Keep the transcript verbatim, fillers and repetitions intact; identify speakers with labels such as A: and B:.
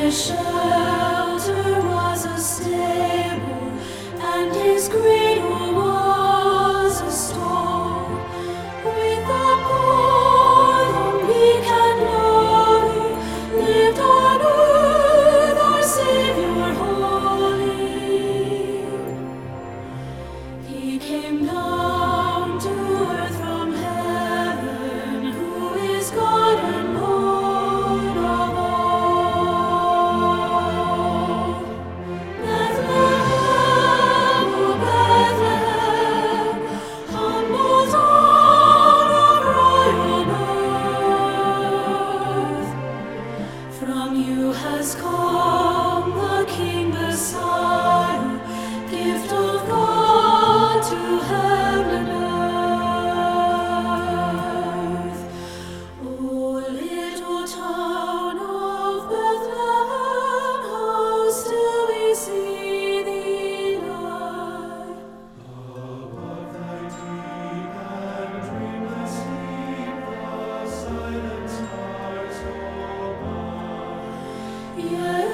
A: shelter was a stable, and his cradle was a stall. With the poor, meek and lowly, lived on earth our Savior holy. He came down to earth from heaven, who is God and Lord of all. Bethlehem, O Bethlehem, humble town of royal birth. From you has come the King Messiah, gift of God to heaven and earth. O little town of Bethlehem, how still we see thee lie. Above thy deep and dreamless sleep, the silent stars go by. Yet